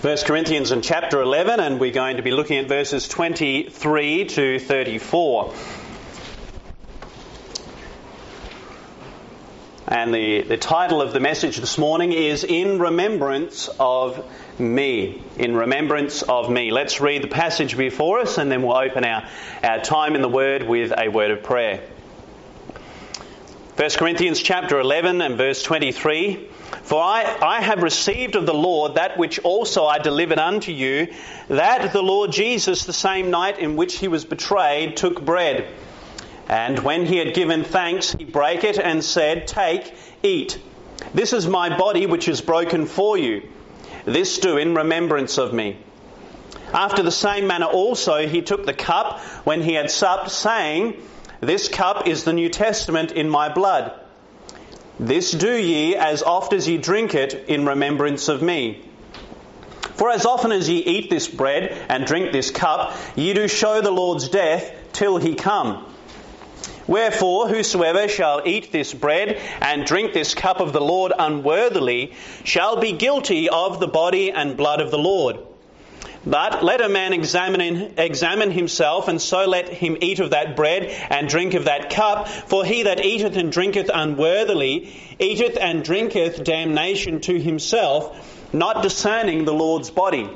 1 Corinthians in chapter 11, and we're going to be looking at verses 23 to 34. And the title of the message this morning is In Remembrance of Me. In Remembrance of Me. Let's read the passage before us and then we'll open our time in the Word with a word of prayer. 1 Corinthians chapter 11 and verse 23. For I have received of the Lord that which also I delivered unto you, that the Lord Jesus, the same night in which he was betrayed, took bread. And when he had given thanks, he brake it and said, Take, eat. This is my body which is broken for you. This do in remembrance of me. After the same manner also he took the cup when he had supped, saying, This cup is the New Testament in my blood. This do ye as oft as ye drink it in remembrance of me. For as often as ye eat this bread and drink this cup, ye do show the Lord's death till he come. Wherefore, whosoever shall eat this bread and drink this cup of the Lord unworthily shall be guilty of the body and blood of the Lord. But let a man examine himself, and so let him eat of that bread and drink of that cup. For he that eateth and drinketh unworthily eateth and drinketh damnation to himself, not discerning the Lord's body.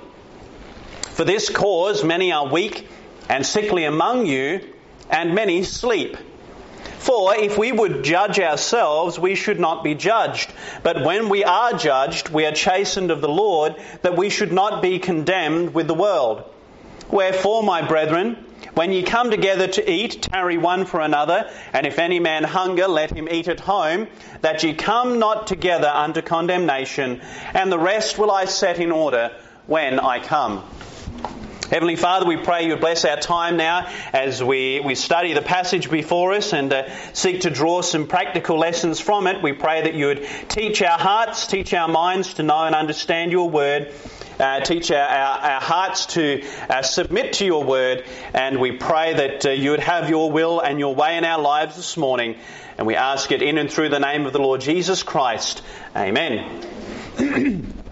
For this cause many are weak and sickly among you, and many sleep. For if we would judge ourselves, we should not be judged. But when we are judged, we are chastened of the Lord, that we should not be condemned with the world. Wherefore, my brethren, when ye come together to eat, tarry one for another, and if any man hunger, let him eat at home, that ye come not together unto condemnation, and the rest will I set in order when I come. Heavenly Father, we pray you would bless our time now as we study the passage before us and seek to draw some practical lessons from it. We pray that you would teach our hearts, teach our minds to know and understand your word, teach our hearts to submit to your word, and we pray that you would have your will and your way in our lives this morning. And we ask it in and through the name of the Lord Jesus Christ. Amen.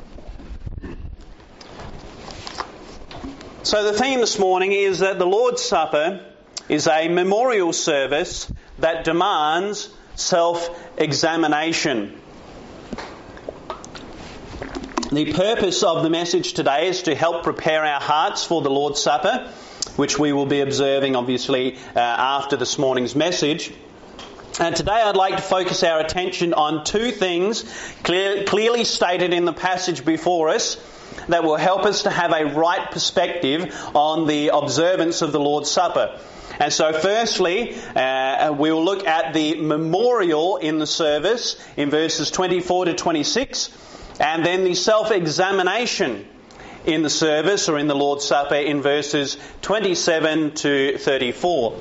So the theme this morning is that the Lord's Supper is a memorial service that demands self-examination. The purpose of the message today is to help prepare our hearts for the Lord's Supper, which we will be observing obviously after this morning's message. And today I'd like to focus our attention on two things clearly stated in the passage before us that will help us to have a right perspective on the observance of the Lord's Supper. And so firstly, we will look at the memorial in the service in verses 24 to 26, and then the self-examination in the service or in the Lord's Supper in verses 27 to 34.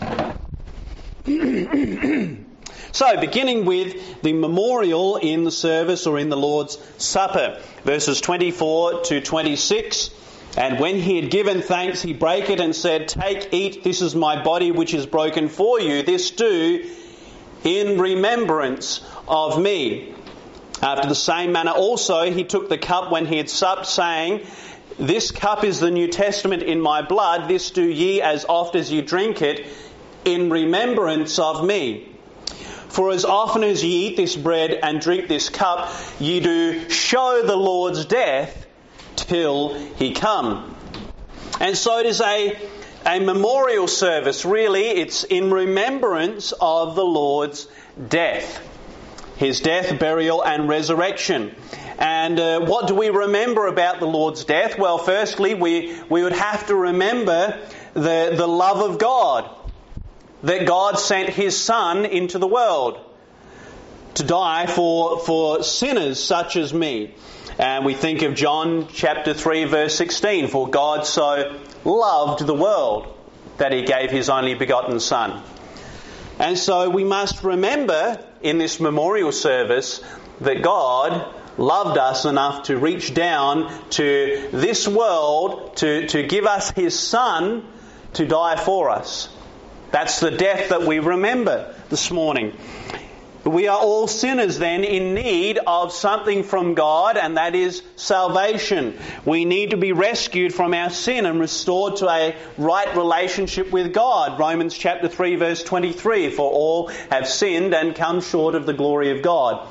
So, beginning with the memorial in the service or in the Lord's Supper, verses 24 to 26. And when he had given thanks, he brake it and said, Take, eat, this is my body which is broken for you. This do in remembrance of me. After the same manner also he took the cup when he had supped, saying, This cup is the New Testament in my blood. This do ye as oft as ye drink it in remembrance of me. For as often as ye eat this bread and drink this cup, ye do show the Lord's death till he come. And so it is a memorial service, really. It's in remembrance of the Lord's death. His death, burial and resurrection. And what do we remember about the Lord's death? Well, firstly, we would have to remember the love of God. That God sent His Son into the world to die for sinners such as me. And we think of John chapter 3 verse 16, for God so loved the world that He gave His only begotten Son. And so we must remember in this memorial service that God loved us enough to reach down to this world to give us His Son to die for us. That's the death that we remember this morning. We are all sinners then in need of something from God, and that is salvation. We need to be rescued from our sin and restored to a right relationship with God. Romans chapter 3 verse 23, for all have sinned and come short of the glory of God.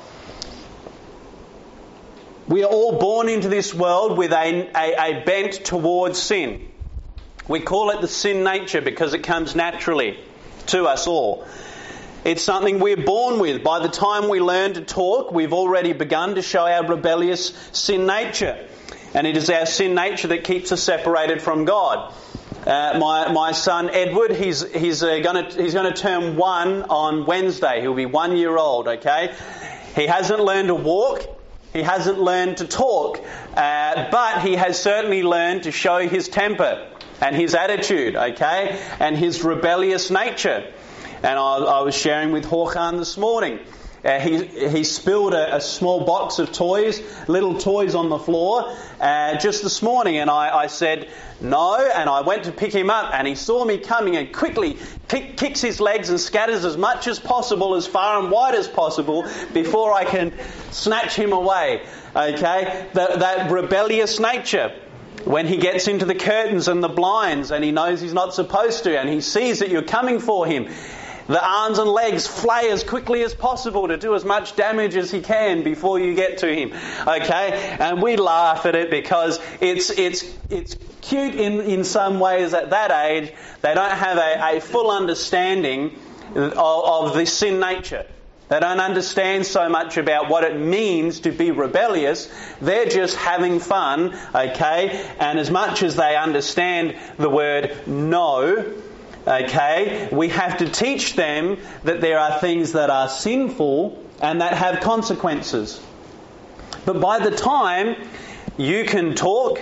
We are all born into this world with a bent towards sin. We call it the sin nature because it comes naturally to us all. It's something we're born with. By the time we learn to talk, we've already begun to show our rebellious sin nature. And it is our sin nature that keeps us separated from God. My son Edward, he's going to turn 1 on Wednesday. He'll be 1 year old, okay? He hasn't learned to walk. He hasn't learned to talk. But he has certainly learned to show his temper and his attitude, okay? And his rebellious nature. And I was sharing with Håkan this morning. He spilled a small box of toys, little toys on the floor, just this morning. And I said, no. And I went to pick him up and he saw me coming and quickly kicks his legs and scatters as much as possible, as far and wide as possible, before I can snatch him away. Okay? That rebellious nature. When he gets into the curtains and the blinds and he knows he's not supposed to and he sees that you're coming for him, the arms and legs flay as quickly as possible to do as much damage as he can before you get to him. Okay? And we laugh at it because it's cute in some ways at that age. They don't have a full understanding of the sin nature. They don't understand so much about what it means to be rebellious. They're just having fun, okay? And as much as they understand the word no, okay, we have to teach them that there are things that are sinful and that have consequences. But by the time you can talk,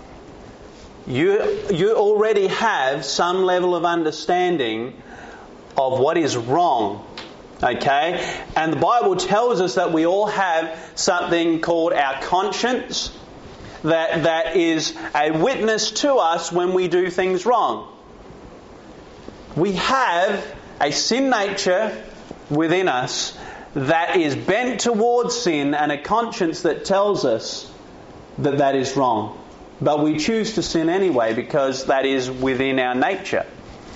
you already have some level of understanding of what is wrong. Okay? And the Bible tells us that we all have something called our conscience that is a witness to us when we do things wrong. We have a sin nature within us that is bent towards sin and a conscience that tells us that that is wrong. But we choose to sin anyway because that is within our nature.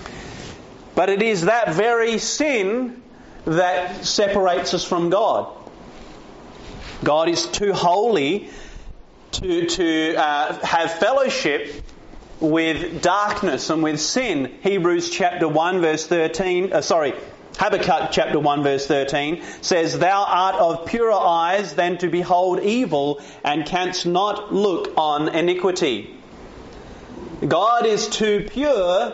But it is that very sin that separates us from God. God is too holy to have fellowship with darkness and with sin. Hebrews chapter 1 verse 13, Habakkuk chapter 1 verse 13 says, "Thou art of purer eyes than to behold evil, and canst not look on iniquity." God is too pure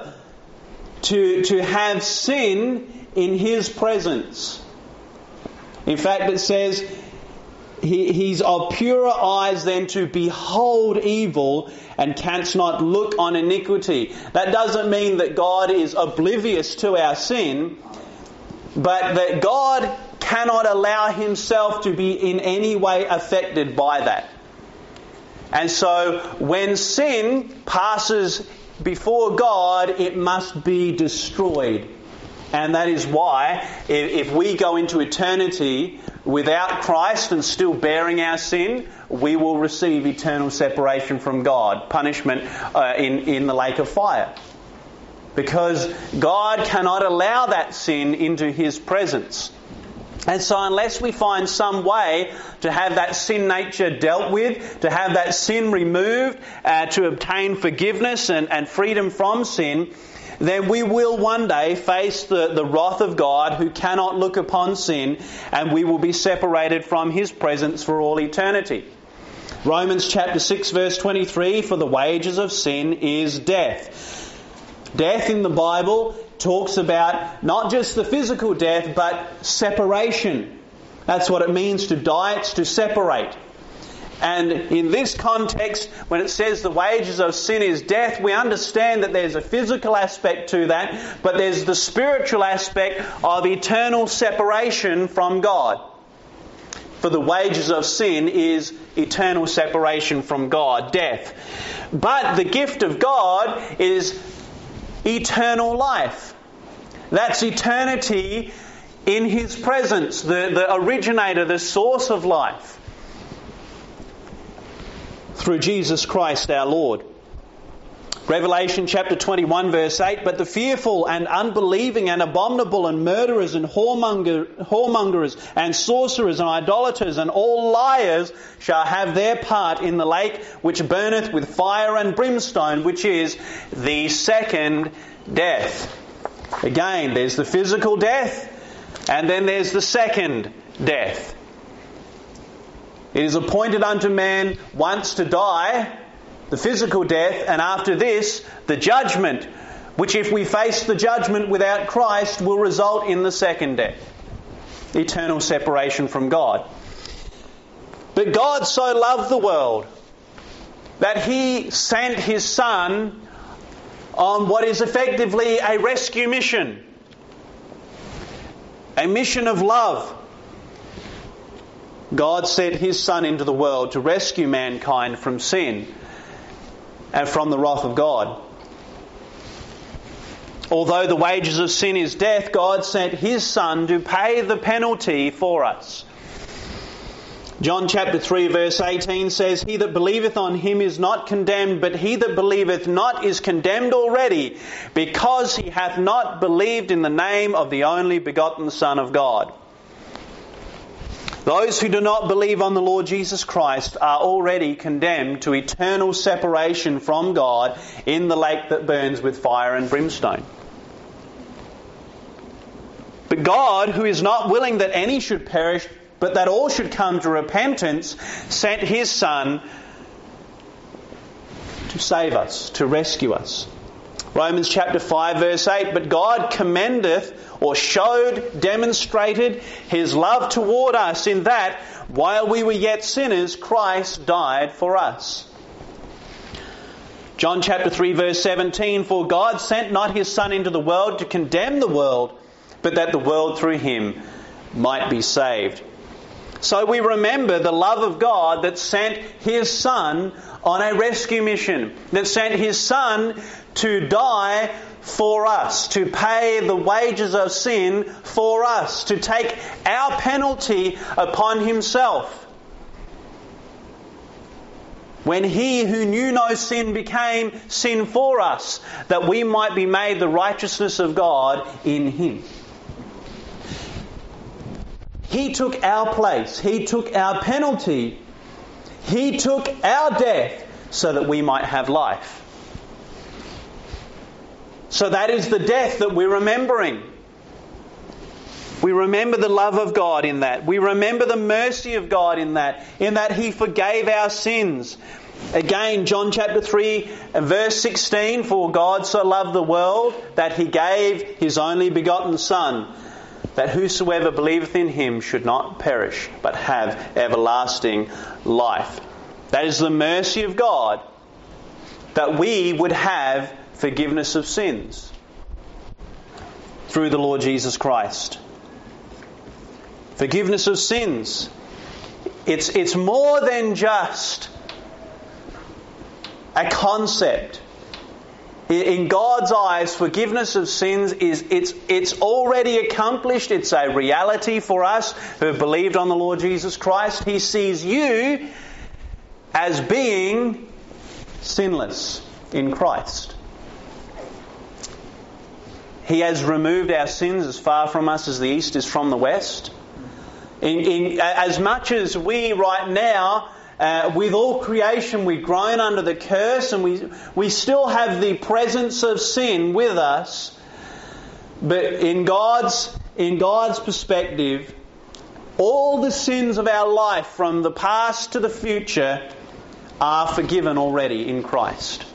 to have sin in His presence. In fact, it says He's of purer eyes than to behold evil, and canst not look on iniquity. That doesn't mean that God is oblivious to our sin, but that God cannot allow Himself to be in any way affected by that. And so when sin passes before God, it must be destroyed. And that is why if we go into eternity without Christ and still bearing our sin, we will receive eternal separation from God, punishment in the lake of fire. Because God cannot allow that sin into His presence. And so unless we find some way to have that sin nature dealt with, to have that sin removed, to obtain forgiveness and freedom from sin, then we will one day face the wrath of God, who cannot look upon sin, and we will be separated from His presence for all eternity. Romans chapter 6 verse 23, "For the wages of sin is death." Death in the Bible talks about not just the physical death, but separation. That's what it means to die, it's to separate. And in this context, when it says the wages of sin is death, we understand that there's a physical aspect to that, but there's the spiritual aspect of eternal separation from God. For the wages of sin is eternal separation from God, death. But the gift of God is eternal life. That's eternity in His presence, the originator, the source of life, through Jesus Christ our Lord. Revelation chapter 21 verse 8, but the fearful and unbelieving and abominable and murderers and whoremongers and sorcerers and idolaters and all liars shall have their part in the lake which burneth with fire and brimstone, which is the second death. Again, there's the physical death, and then there's the second death. It is appointed unto man once to die, the physical death, and after this, the judgment, which if we face the judgment without Christ will result in the second death, eternal separation from God. But God so loved the world that He sent His Son on what is effectively a rescue mission, a mission of love. God sent His Son into the world to rescue mankind from sin and from the wrath of God. Although the wages of sin is death, God sent His Son to pay the penalty for us. John chapter 3 verse 18 says, he that believeth on Him is not condemned, but he that believeth not is condemned already, because he hath not believed in the name of the only begotten Son of God. Those who do not believe on the Lord Jesus Christ are already condemned to eternal separation from God in the lake that burns with fire and brimstone. But God, who is not willing that any should perish, but that all should come to repentance, sent His Son to save us, to rescue us. Romans chapter 5 verse 8, but God commendeth, or showed, demonstrated His love toward us in that, while we were yet sinners, Christ died for us. John chapter 3 verse 17, for God sent not His Son into the world to condemn the world, but that the world through Him might be saved. So we remember the love of God that sent His Son on a rescue mission, that sent His Son to die for us, to pay the wages of sin for us, to take our penalty upon Himself. When He who knew no sin became sin for us, that we might be made the righteousness of God in Him. He took our place. He took our penalty. He took our death so that we might have life. So that is the death that we're remembering. We remember the love of God in that. We remember the mercy of God in that He forgave our sins. Again, John chapter 3 and verse 16, for God so loved the world that He gave His only begotten Son, that whosoever believeth in Him should not perish, but have everlasting life. That is the mercy of God, that we would have forgiveness of sins through the Lord Jesus Christ. Forgiveness of sins. It's more than just a concept. In God's eyes, forgiveness of sins it's already accomplished. It's a reality for us who have believed on the Lord Jesus Christ. He sees you as being sinless in Christ. He has removed our sins as far from us as the east is from the west. As much as we right now, with all creation, we've grown under the curse, and we still have the presence of sin with us. But in God's perspective, all the sins of our life, from the past to the future, are forgiven already in Christ.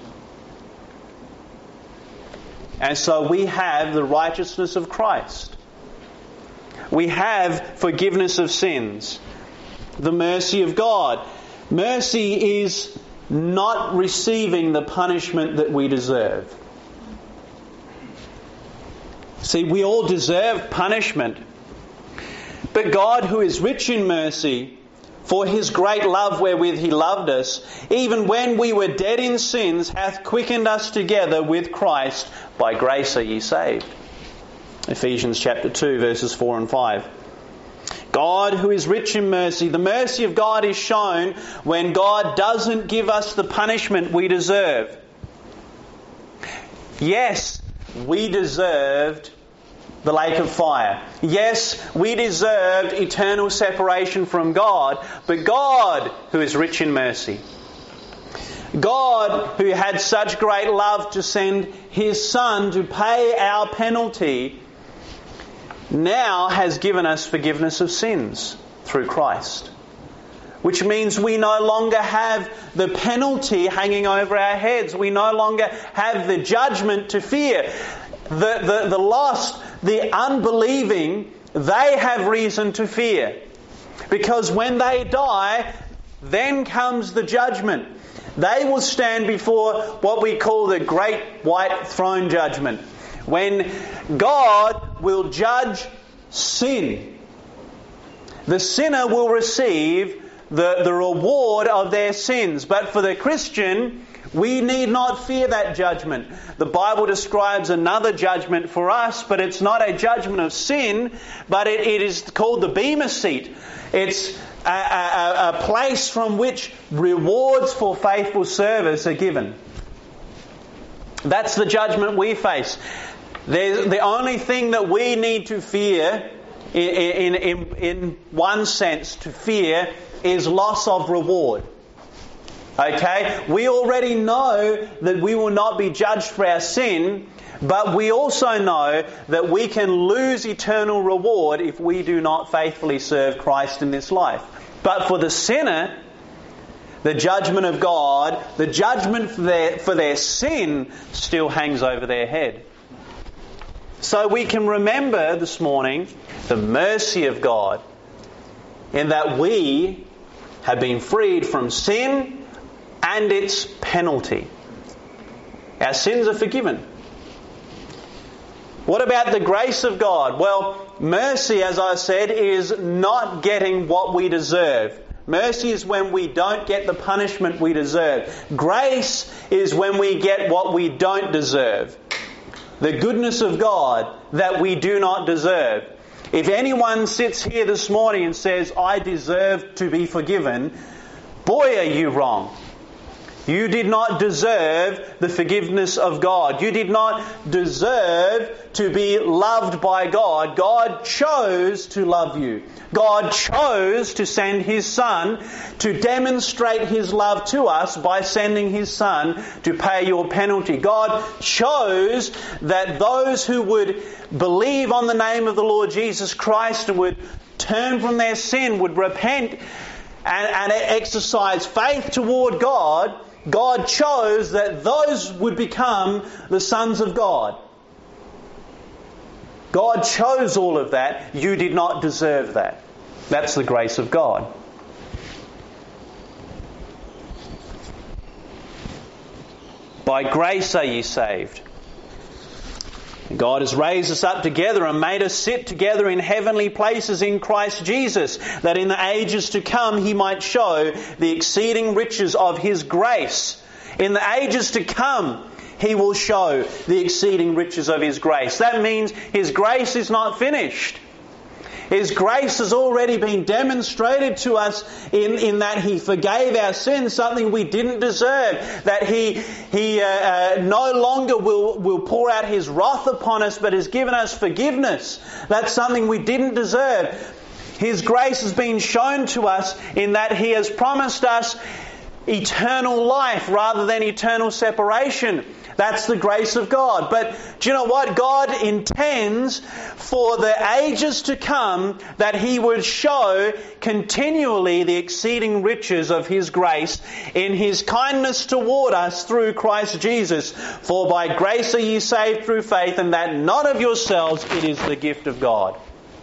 And so we have the righteousness of Christ. We have forgiveness of sins. The mercy of God. Mercy is not receiving the punishment that we deserve. See, we all deserve punishment. But God, who is rich in mercy, for His great love wherewith He loved us, even when we were dead in sins, hath quickened us together with Christ. By grace are ye saved. Ephesians chapter 2, verses 4 and 5. God, who is rich in mercy, the mercy of God is shown when God doesn't give us the punishment we deserve. Yes, we deserved the lake of fire. Yes, we deserved eternal separation from God, but God, who is rich in mercy, God, who had such great love to send His Son to pay our penalty, now has given us forgiveness of sins through Christ. Which means we no longer have the penalty hanging over our heads. We no longer have the judgment to fear. The lost, the unbelieving, they have reason to fear. Because when they die, then comes the judgment. They will stand before what we call the Great White Throne Judgment, when God will judge sin. The sinner will receive the reward of their sins. But for the Christian, we need not fear that judgment. The Bible describes another judgment for us, but it's not a judgment of sin, but it is called the Bema Seat. It's a place from which rewards for faithful service are given. That's the judgment we face. The only thing that we need to fear, in one sense, to fear, is loss of reward. Okay? We already know that we will not be judged for our sin, but we also know that we can lose eternal reward if we do not faithfully serve Christ in this life. But for the sinner, the judgment of God, the judgment for their sin still hangs over their head. So we can remember this morning the mercy of God in that we have been freed from sin and its penalty. Our sins are forgiven. What about the grace of God? Well, mercy, as I said, is not getting what we deserve. Mercy is when we don't get the punishment we deserve. Grace is when we get what we don't deserve. The goodness of God that we do not deserve. If anyone sits here this morning and says, I deserve to be forgiven, boy, are you wrong. You did not deserve the forgiveness of God. You did not deserve to be loved by God. God chose to love you. God chose to send His Son to demonstrate His love to us by sending His Son to pay your penalty. God chose that those who would believe on the name of the Lord Jesus Christ and would turn from their sin, would repent and exercise faith toward God, God chose that those would become the sons of God. God chose all of that. You did not deserve that. That's the grace of God. By grace are ye saved. God has raised us up together and made us sit together in heavenly places in Christ Jesus, that in the ages to come He might show the exceeding riches of His grace. In the ages to come He will show the exceeding riches of His grace. That means His grace is not finished. His grace has already been demonstrated to us in that He forgave our sins, something we didn't deserve. That He no longer will pour out His wrath upon us, but has given us forgiveness. That's something we didn't deserve. His grace has been shown to us in that He has promised us eternal life rather than eternal separation. That's the grace of God. But do you know what? God intends for the ages to come that He would show continually the exceeding riches of His grace in His kindness toward us through Christ Jesus. For by grace are ye saved through faith, and that not of yourselves, it is the gift of God.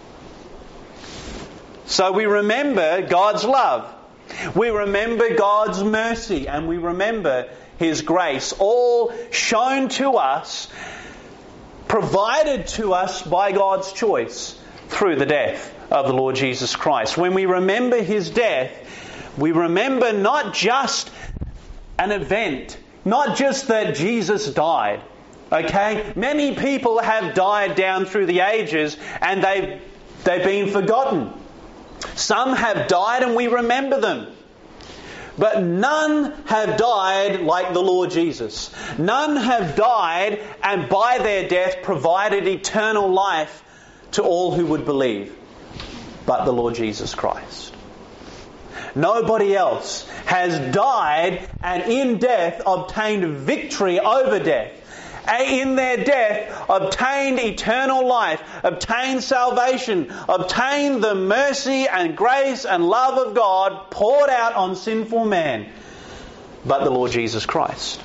So we remember God's love. We remember God's mercy, and we remember His grace, all shown to us, provided to us by God's choice through the death of the Lord Jesus Christ. When we remember His death, we remember not just an event, not just that Jesus died, Okay? Many people have died down through the ages and they've been forgotten. Some have died and we remember them. But none have died like the Lord Jesus. None have died and by their death provided eternal life to all who would believe, but the Lord Jesus Christ. Nobody else has died and in death obtained victory over death. In their death obtained eternal life, obtained salvation, obtained the mercy and grace and love of God poured out on sinful man, but the Lord Jesus Christ.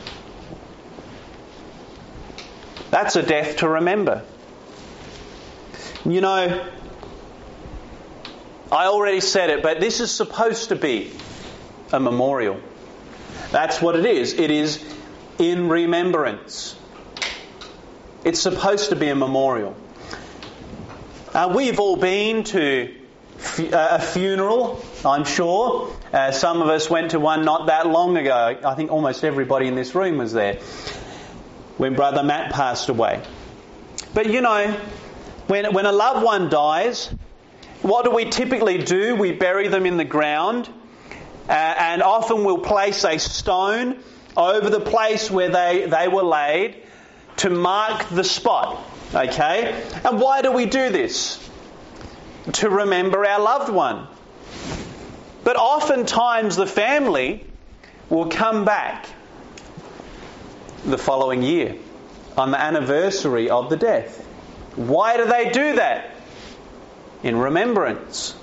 That's a death to remember. You know, I already said it, but this is supposed to be a memorial. That's what it is. It is in remembrance. It's supposed to be a memorial. We've all been to a funeral, I'm sure. Some of us went to one not that long ago. I think almost everybody in this room was there when Brother Matt passed away. But you know, when a loved one dies, what do we typically do? We bury them in the ground, and often we'll place a stone over the place where they were laid to mark the spot. Okay? And why do we do this? To remember our loved one. But oftentimes the family will come back the following year on the anniversary of the death. Why do they do that? In remembrance.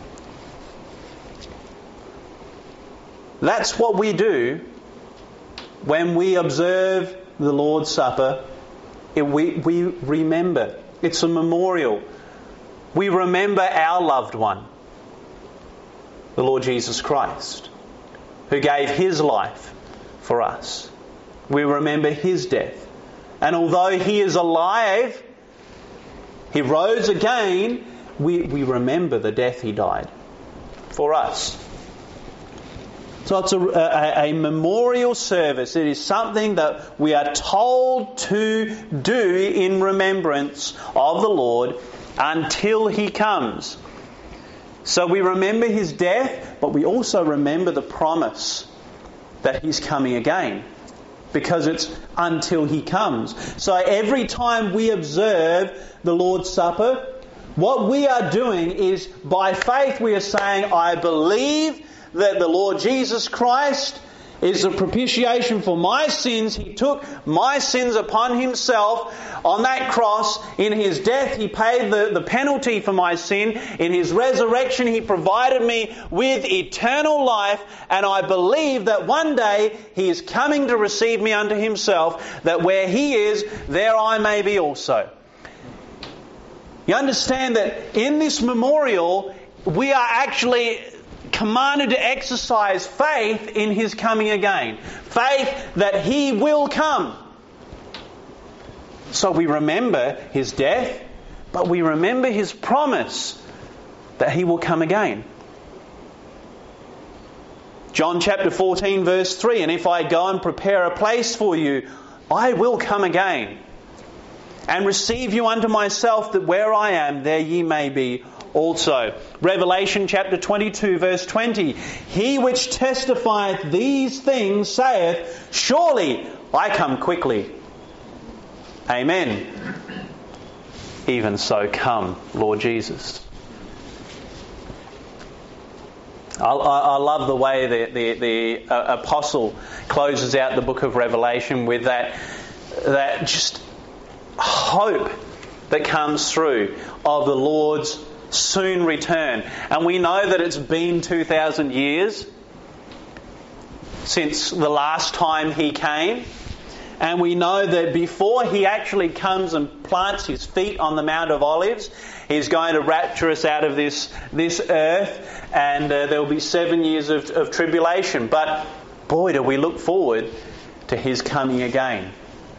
That's what we do when we observe the Lord's Supper. We remember. It's a memorial. We remember our loved one, the Lord Jesus Christ, who gave His life for us. We remember His death. And although He is alive, He rose again, we remember the death He died for us. So it's a memorial service. It is something that we are told to do in remembrance of the Lord until He comes. So we remember His death, but we also remember the promise that He's coming again, because it's until He comes. So every time we observe the Lord's Supper, what we are doing is, by faith, we are saying, I believe that the Lord Jesus Christ is the propitiation for my sins. He took my sins upon Himself on that cross. In His death, He paid the penalty for my sin. In His resurrection, He provided me with eternal life. And I believe that one day He is coming to receive me unto Himself, that where He is, there I may be also. You understand that in this memorial, we are actually commanded to exercise faith in His coming again. Faith that He will come. So we remember His death, but we remember His promise that He will come again. John chapter 14 verse 3, and if I go and prepare a place for you, I will come again and receive you unto myself, that where I am, there ye may be also. Revelation chapter 22 verse 20. He which testifieth these things saith, surely I come quickly. Amen. Even so come, Lord Jesus. I love the way the apostle closes out the book of Revelation with that just hope that comes through of the Lord's soon return. And we know that it's been 2,000 years since the last time He came. And we know that before He actually comes and plants His feet on the Mount of Olives, He's going to rapture us out of this earth, and there will be 7 years of tribulation. But boy, do we look forward to His coming again.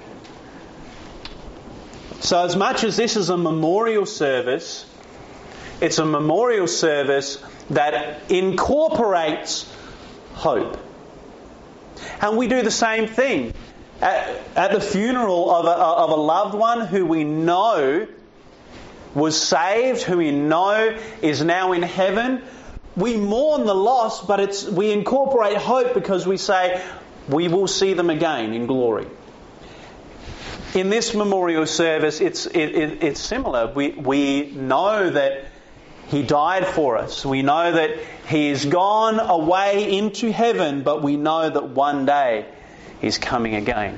So as much as this is a memorial service, it's a memorial service that incorporates hope. And we do the same thing at the funeral of a loved one who we know was saved, who we know is now in heaven, we mourn the loss, but we incorporate hope because we say we will see them again in glory. In this memorial service, it's similar. We know that He died for us. We know that He is gone away into heaven, but we know that one day He's coming again.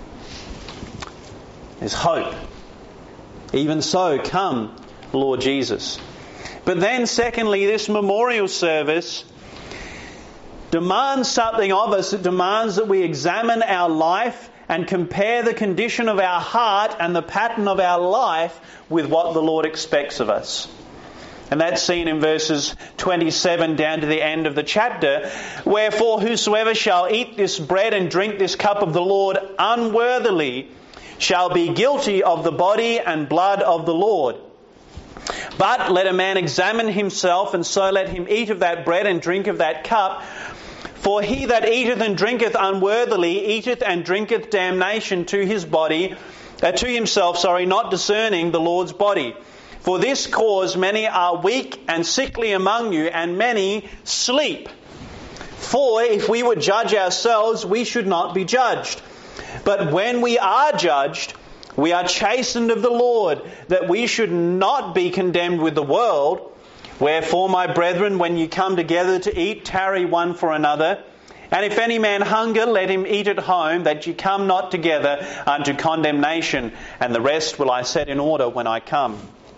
There's hope. Even so, come, Lord Jesus. But then, secondly, this memorial service demands something of us. It demands that we examine our life and compare the condition of our heart and the pattern of our life with what the Lord expects of us. And that's seen in verses 27 down to the end of the chapter. Wherefore, whosoever shall eat this bread and drink this cup of the Lord unworthily shall be guilty of the body and blood of the Lord. But let a man examine himself, and so let him eat of that bread and drink of that cup. For he that eateth and drinketh unworthily eateth and drinketh damnation to himself, not discerning the Lord's body. For this cause many are weak and sickly among you, and many sleep. For if we would judge ourselves, we should not be judged. But when we are judged, we are chastened of the Lord, that we should not be condemned with the world. Wherefore, my brethren, when you come together to eat, tarry one for another. And if any man hunger, let him eat at home, that ye come not together unto condemnation. And the rest will I set in order when I come.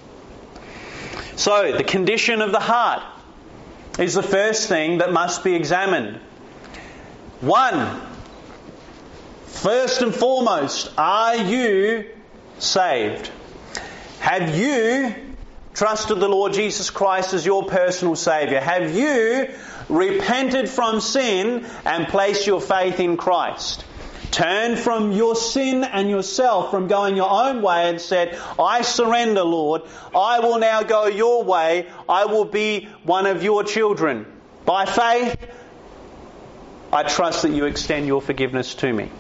So, the condition of the heart is the first thing that must be examined. One, first and foremost, are you saved? Have you trusted the Lord Jesus Christ as your personal Saviour? Have you repented from sin and placed your faith in Christ? Turned from your sin and yourself, from going your own way, and said, I surrender, Lord. I will now go your way. I will be one of your children. By faith, I trust that you extend your forgiveness to me.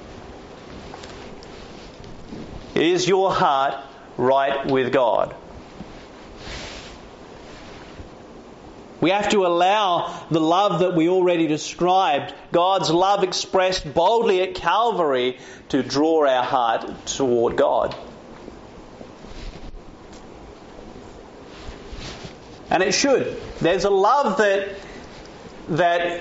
Is your heart right with God? We have to allow the love that we already described, God's love expressed boldly at Calvary, to draw our heart toward God. And it should. There's a love that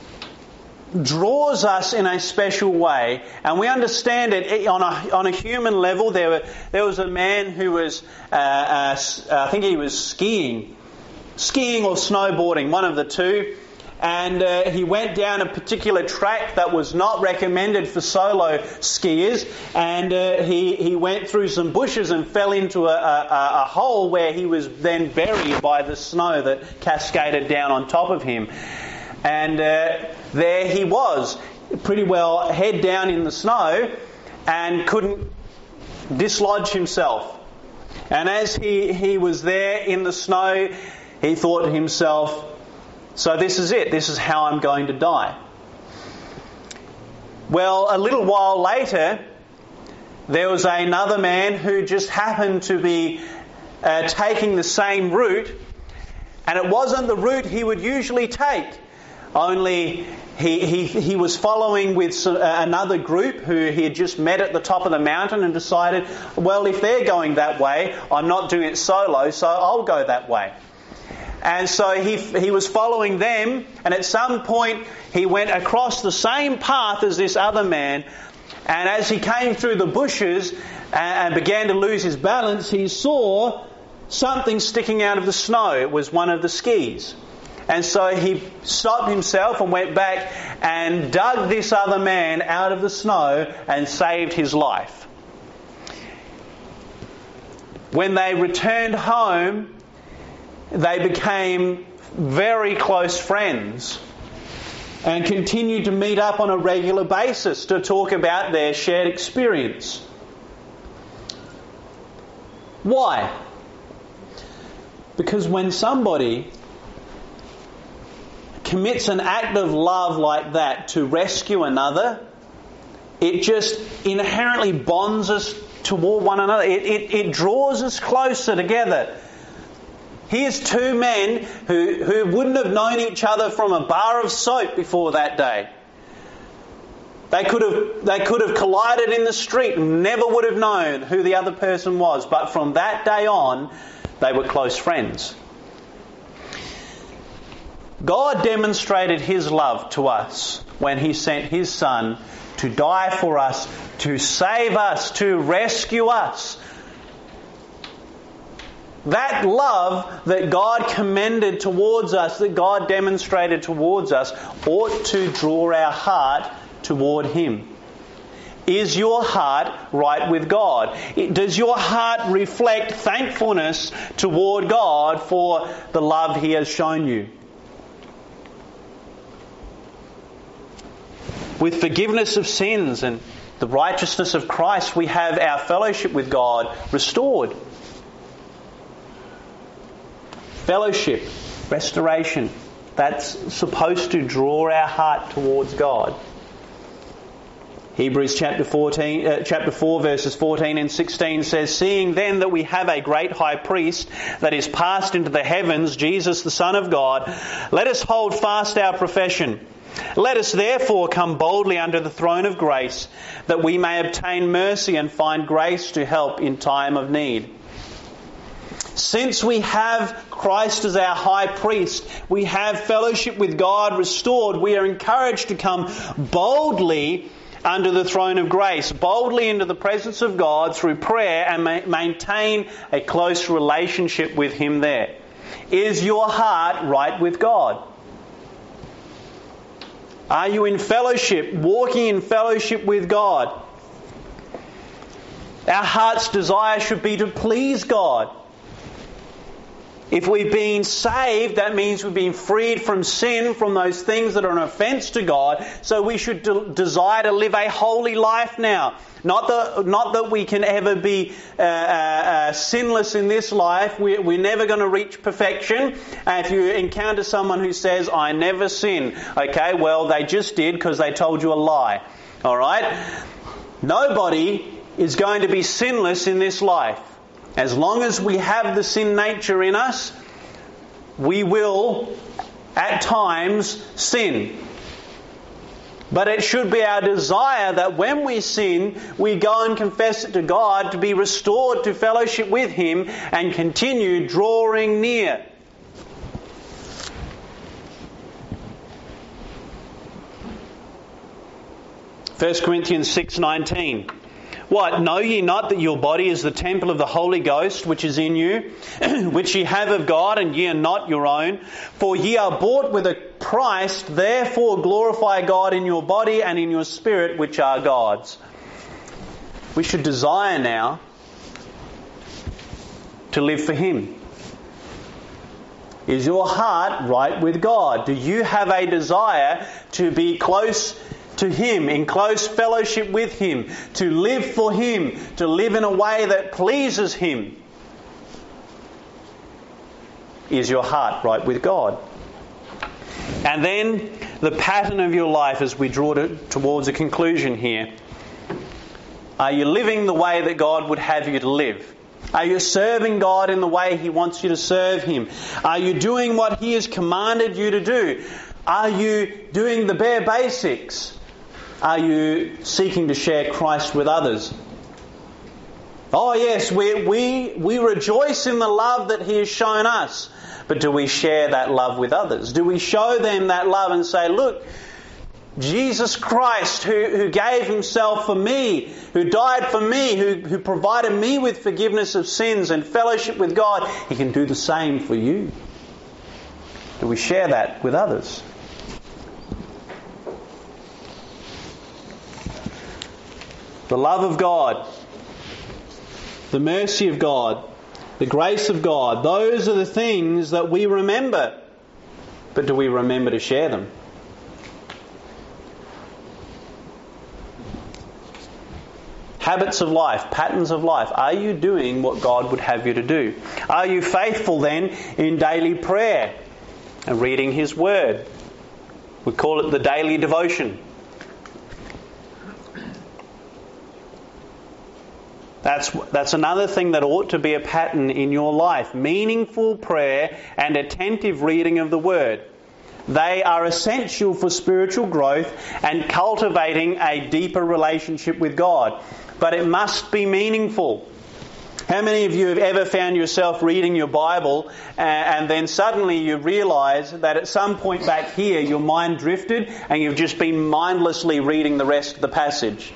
draws us in a special way, and we understand it on a human level. There was a man who was, I think he was skiing or snowboarding, one of the two, and he went down a particular track that was not recommended for solo skiers, and he went through some bushes and fell into a hole where he was then buried by the snow that cascaded down on top of him. And there he was, pretty well head down in the snow, and couldn't dislodge himself. And as he was there in the snow, he thought to himself, so this is it. This is how I'm going to die. Well, a little while later, there was another man who just happened to be taking the same route, and it wasn't the route he would usually take. Only he was following with another group who he had just met at the top of the mountain, and decided, well, if they're going that way, I'm not doing it solo, so I'll go that way. And so he was following them, and at some point he went across the same path as this other man, and as he came through the bushes and began to lose his balance, he saw something sticking out of the snow. It was one of the skis. And so he stopped himself and went back and dug this other man out of the snow and saved his life. When they returned home, they became very close friends and continued to meet up on a regular basis to talk about their shared experience. Why? Because when somebody commits an act of love like that to rescue another, It just inherently bonds us toward one another. It draws us closer together. Here's two men who wouldn't have known each other from a bar of soap before that day. They could have collided in the street and never would have known who the other person was. But from that day on, they were close friends. God demonstrated His love to us when He sent His Son to die for us, to save us, to rescue us. That love that God commended towards us, that God demonstrated towards us, ought to draw our heart toward Him. Is your heart right with God? Does your heart reflect thankfulness toward God for the love He has shown you? With forgiveness of sins and the righteousness of Christ, we have our fellowship with God restored. Fellowship, restoration, that's supposed to draw our heart towards God. Hebrews chapter 4 verses 14 and 16 says, "Seeing then that we have a great high priest that is passed into the heavens, Jesus the Son of God, let us hold fast our profession. Let us therefore come boldly under the throne of grace, that we may obtain mercy and find grace to help in time of need." Since we have Christ as our high priest, we have fellowship with God restored, we are encouraged to come boldly under the throne of grace, boldly into the presence of God through prayer, and maintain a close relationship with Him there. Is your heart right with God? Are you in fellowship, walking in fellowship with God? Our heart's desire should be to please God. If we've been saved, that means we've been freed from sin, from those things that are an offence to God. So we should desire to live a holy life now. Not that we can ever be sinless in this life. We're never going to reach perfection. If you encounter someone who says, "I never sin," okay, well, they just did because they told you a lie. All right? Nobody is going to be sinless in this life. As long as we have the sin nature in us, we will, at times, sin. But it should be our desire that when we sin, we go and confess it to God to be restored to fellowship with Him and continue drawing near. First Corinthians 6:19. "What, know ye not that your body is the temple of the Holy Ghost, which is in you, which ye have of God, and ye are not your own? For ye are bought with a price, therefore glorify God in your body and in your spirit, which are God's." We should desire now to live for Him. Is your heart right with God? Do you have a desire to be close to Him, in close fellowship with Him, to live for Him, to live in a way that pleases Him? Is your heart right with God? And then the pattern of your life as we draw towards a conclusion here. Are you living the way that God would have you to live? Are you serving God in the way He wants you to serve Him? Are you doing what He has commanded you to do? Are you doing the bare basics? Are you seeking to share Christ with others? Oh yes, we rejoice in the love that He has shown us. But do we share that love with others? Do we show them that love and say, "Look, Jesus Christ who gave Himself for me, who died for me, who provided me with forgiveness of sins and fellowship with God, He can do the same for you." Do we share that with others? The love of God, the mercy of God, the grace of God, those are the things that we remember. But do we remember to share them? Habits of life, patterns of life. Are you doing what God would have you to do? Are you faithful then in daily prayer and reading His Word? We call it the daily devotion. That's another thing that ought to be a pattern in your life. Meaningful prayer and attentive reading of the Word. They are essential for spiritual growth and cultivating a deeper relationship with God. But it must be meaningful. How many of you have ever found yourself reading your Bible and then suddenly you realise that at some point back here your mind drifted and you've just been mindlessly reading the rest of the passage?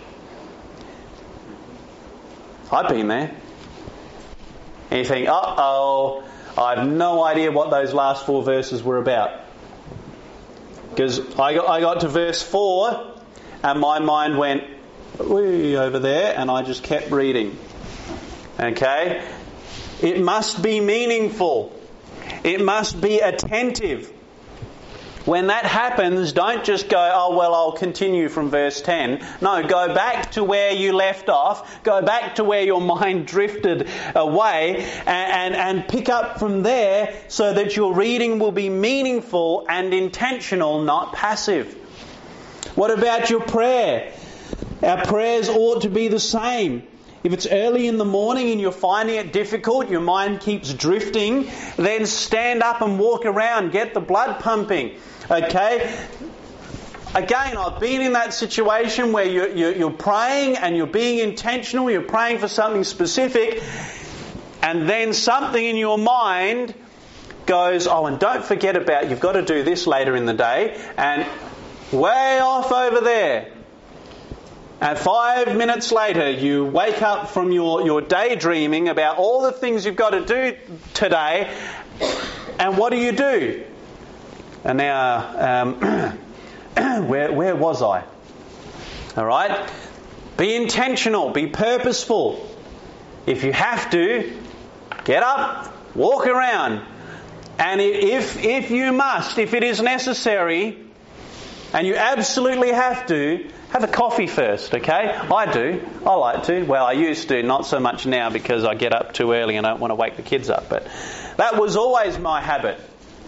I've been there. And you think, uh-oh, I have no idea what those last 4 verses were about. Because I got to verse 4 and my mind went way over there and I just kept reading. Okay? It must be meaningful. It must be attentive. When that happens, don't just go, oh, well, I'll continue from verse 10. No, go back to where you left off. Go back to where your mind drifted away and pick up from there so that your reading will be meaningful and intentional, not passive. What about your prayer? Our prayers ought to be the same. If it's early in the morning and you're finding it difficult, your mind keeps drifting, then stand up and walk around, get the blood pumping. Okay? Again, I've been in that situation where you're praying and you're being intentional, you're praying for something specific, and then something in your mind goes, oh, and don't forget about, you've got to do this later in the day, and way off over there. And 5 minutes later, you wake up from your daydreaming about all the things you've got to do today, and what do? And now, where was I? All right? Be intentional, be purposeful. If you have to, get up, walk around. And if you must, if it is necessary, and you absolutely have to, have a coffee first, okay? I do. I like to. Well, I used to, not so much now because I get up too early and I don't want to wake the kids up. But that was always my habit.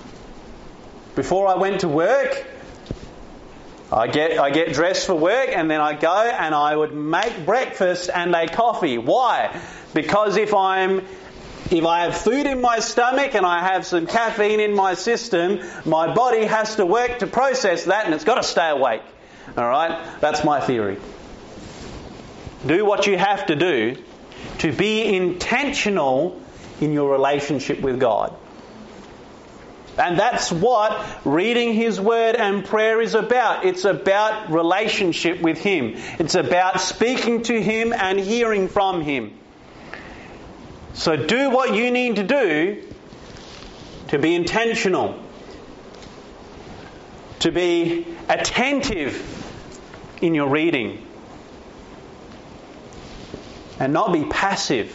Before I went to work, I get dressed for work and then I go and I would make breakfast and a coffee. Why? Because if I have food in my stomach and I have some caffeine in my system, my body has to work to process that and it's got to stay awake. Alright? That's my theory. Do what you have to do to be intentional in your relationship with God. And that's what reading His Word and prayer is about. It's about relationship with Him. It's about speaking to Him and hearing from Him. So do what you need to do to be intentional, to be attentive in your reading, and not be passive.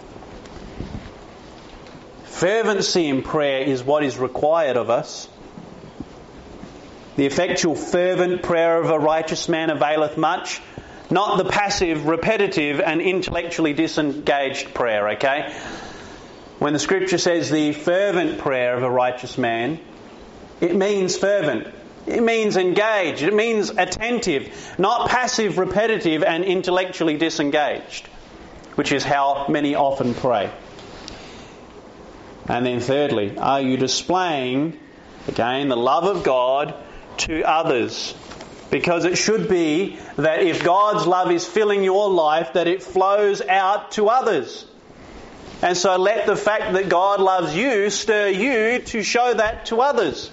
Fervency in prayer is what is required of us. The effectual fervent prayer of a righteous man availeth much, not the passive, repetitive and intellectually disengaged prayer, okay? When the Scripture says the fervent prayer of a righteous man, it means fervent. It means engaged. It means attentive, not passive, repetitive and intellectually disengaged, which is how many often pray. And then thirdly, are you displaying, again, the love of God to others? Because it should be that if God's love is filling your life, that it flows out to others. And so let the fact that God loves you stir you to show that to others.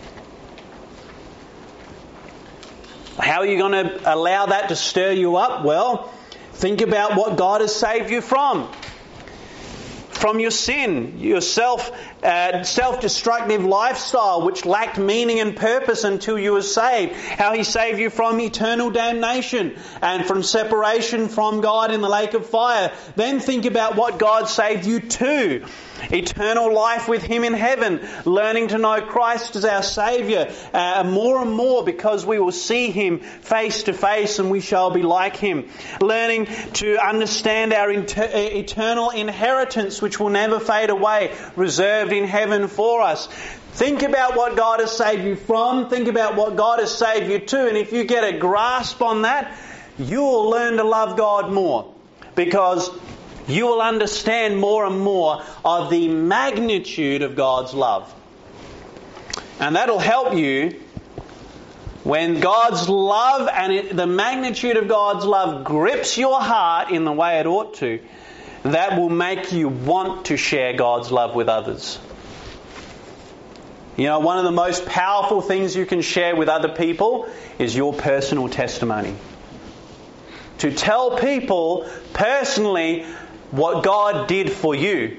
How are you going to allow that to stir you up? Well, think about what God has saved you from. From your sin, your self-destructive lifestyle which lacked meaning and purpose until you were saved. How He saved you from eternal damnation and from separation from God in the lake of fire. Then think about what God saved you to. Eternal life with Him in heaven. Learning to know Christ as our Saviour more and more because we will see Him face to face and we shall be like Him. Learning to understand our eternal inheritance which will never fade away, reserved in heaven for us. Think about what God has saved you from. Think about what God has saved you to. And if you get a grasp on that, you will learn to love God more. Because you will understand more and more of the magnitude of God's love. And that'll help you when God's love and the magnitude of God's love grips your heart in the way it ought to. That will make you want to share God's love with others. You know, one of the most powerful things you can share with other people is your personal testimony. To tell people personally what God did for you.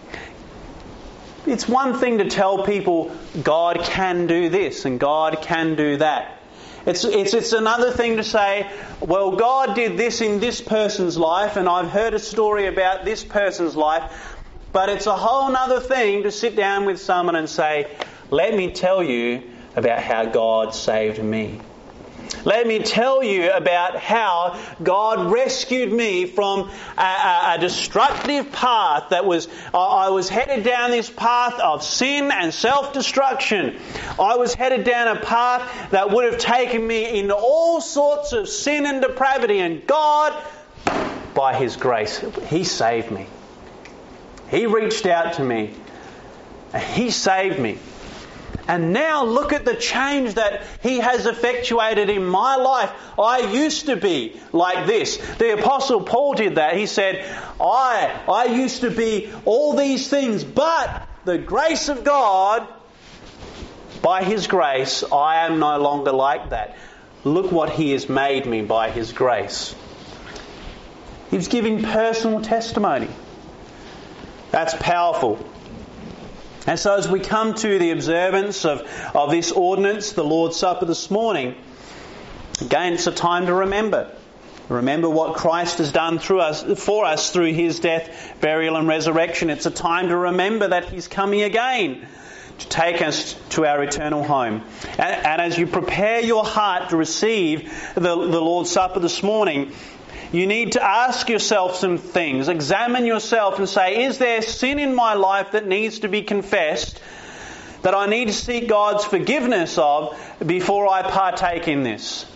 It's one thing to tell people God can do this and God can do that. It's another thing to say, well, God did this in this person's life and I've heard a story about this person's life. But it's a whole other thing to sit down with someone and say, let me tell you about how God saved me. Let me tell you about how God rescued me from a destructive path that was... I was headed down this path of sin and self-destruction. I was headed down a path that would have taken me into all sorts of sin and depravity. And God, by His grace, He saved me. He reached out to me. And He saved me. And now look at the change that He has effectuated in my life. I used to be like this. The Apostle Paul did that. He said, I used to be all these things, but the grace of God, by His grace, I am no longer like that. Look what He has made me by His grace. He's giving personal testimony. That's powerful. And so as we come to the observance of this ordinance, the Lord's Supper this morning, again it's a time to remember. Remember what Christ has done for us through His death, burial and resurrection. It's a time to remember that He's coming again to take us to our eternal home. And as you prepare your heart to receive the Lord's Supper this morning, you need to ask yourself some things. Examine yourself and say, is there sin in my life that needs to be confessed, that I need to seek God's forgiveness of before I partake in this?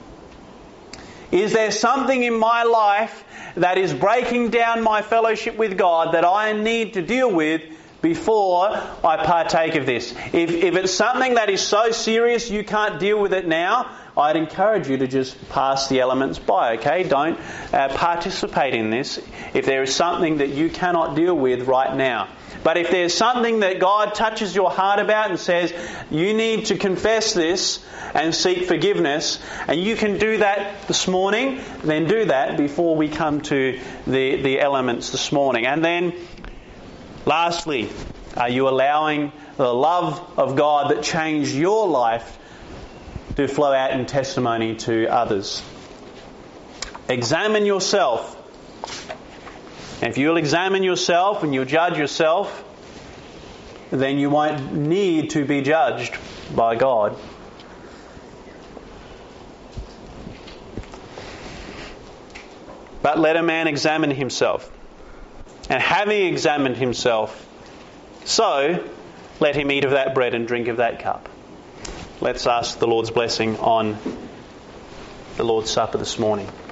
Is there something in my life that is breaking down my fellowship with God that I need to deal with before I partake of this? If it's something that is so serious you can't deal with it now, I'd encourage you to just pass the elements by, okay? Don't participate in this if there is something that you cannot deal with right now. But if there's something that God touches your heart about and says, you need to confess this and seek forgiveness, and you can do that this morning, then do that before we come to the elements this morning. And then, lastly, are you allowing the love of God that changed your life to flow out in testimony to others? Examine yourself. And if you'll examine yourself and you'll judge yourself, then you won't need to be judged by God. But let a man examine himself. And having examined himself, so let him eat of that bread and drink of that cup. Let's ask the Lord's blessing on the Lord's Supper this morning.